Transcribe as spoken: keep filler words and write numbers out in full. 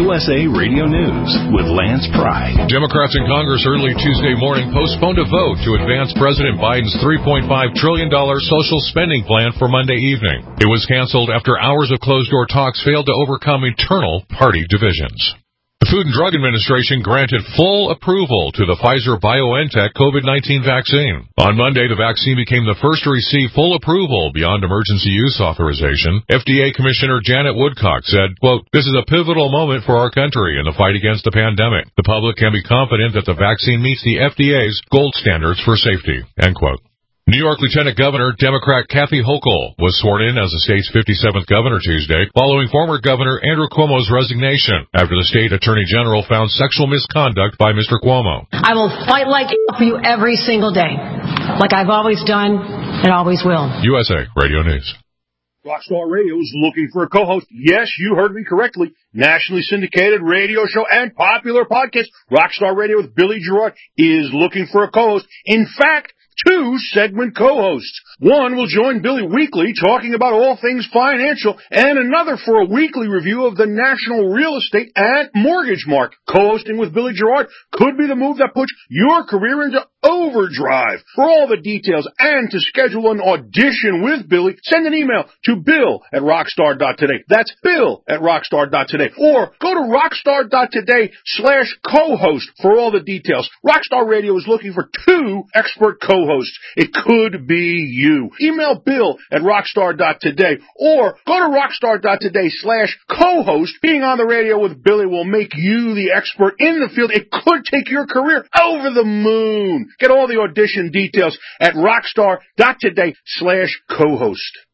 U S A Radio News with Lance Pry. Democrats in Congress early Tuesday morning postponed a vote to advance President Biden's three point five trillion dollars social spending plan for Monday evening. It was canceled after hours of closed-door talks failed to overcome internal party divisions. The Food and Drug Administration granted full approval to the Pfizer-BioNTech COVID nineteen vaccine. On Monday, the vaccine became the first to receive full approval beyond emergency use authorization. F D A Commissioner Janet Woodcock said, quote, "This is a pivotal moment for our country in the fight against the pandemic. The public can be confident that the vaccine meets the F D A's gold standards for safety," end quote. New York Lieutenant Governor Democrat Kathy Hochul was sworn in as the state's fifty-seventh governor Tuesday, following former Governor Andrew Cuomo's resignation after the state attorney general found sexual misconduct by Mister Cuomo. "I will fight like for you every single day, like I've always done and always will." U S A Radio News. Rockstar Radio is looking for a co-host. Yes, you heard me correctly. Nationally syndicated radio show and popular podcast. Rockstar Radio with Billy Gerard is looking for a co-host. In fact, two segment co-hosts. One will join Billy weekly talking about all things financial, and another for a weekly review of the national real estate and mortgage market. Co-hosting with Billy Gerard could be the move that puts your career into overdrive. For all the details and to schedule an audition with Billy, send an email to bill at rockstar dot today. That's bill at rockstar dot today. Or go to rockstar dot today slash co-host for all the details. Rockstar Radio is looking for two expert co-hosts. It could be you. Email bill at rockstar dot today or go to rockstar dot today slash co-host. Being on the radio with Billy will make you the expert in the field. It could take your career over the moon. Get all the audition details at rockstar dot today slash co-host.